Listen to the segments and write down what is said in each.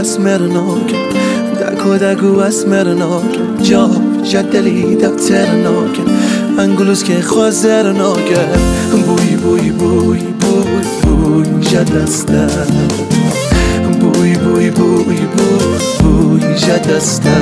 Smernoke, Dako Smernoke, Job Jadeli Ternake, Angulus ke Khazernake, Bui Jadasta, Bui Jadasta.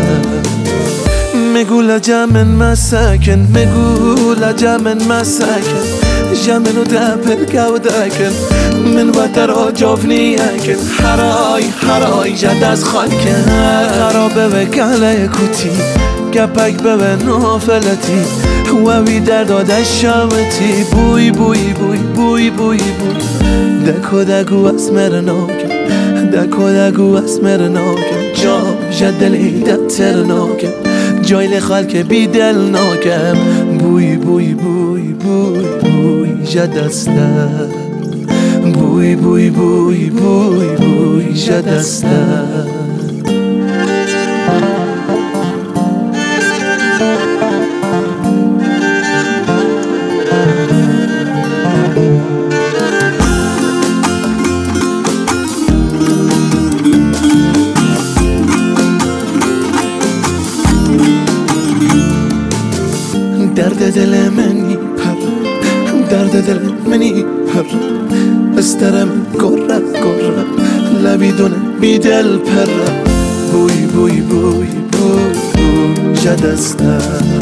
مگولا جمن مساکن مگولا جمن مساکن جمنو دپل گودکن من وتر آجافنی اکن حرای جد از خالکن خرابه به گله کوتی گپک به نافلتی وی در داده شامتی بوی دکو اسمرناکن دکو اسمرناکن جام جدلی دترناکن جایل خالک بی دل ناکم بوی جدسته بوی جدسته درد دل منی پر درد دل منی پر استرم گره لبیدونه بی دل پر بوی جدسته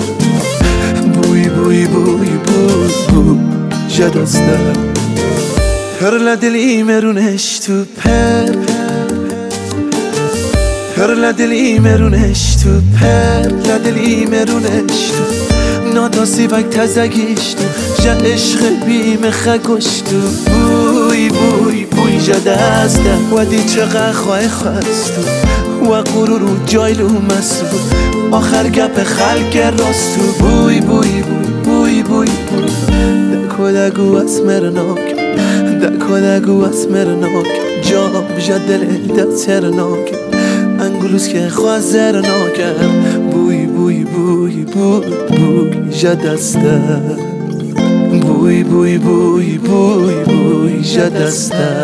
بوی جدسته پر لدلی مرونش تو پر لدلی مرونش تو پر لدلی مرونش تو ناداسی وک تزگیشتو جا عشق بیم خگشتو بوی جدسته و دی چقدر خواستو و غرورو جایلو مسو آخر گپ خلق راستو بوی دکو اسمرناک دکو اسمرناک جام جدل دترناک انگلوس که خوازرناکم بوی جدسته بوی جدسته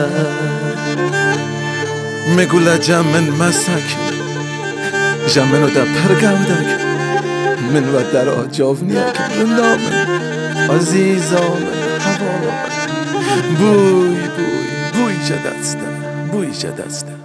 مگولا جمن مسک جمنو دا پرگودک من و در آجاونیک رندامن عزیزامن هوامن بوی جدسته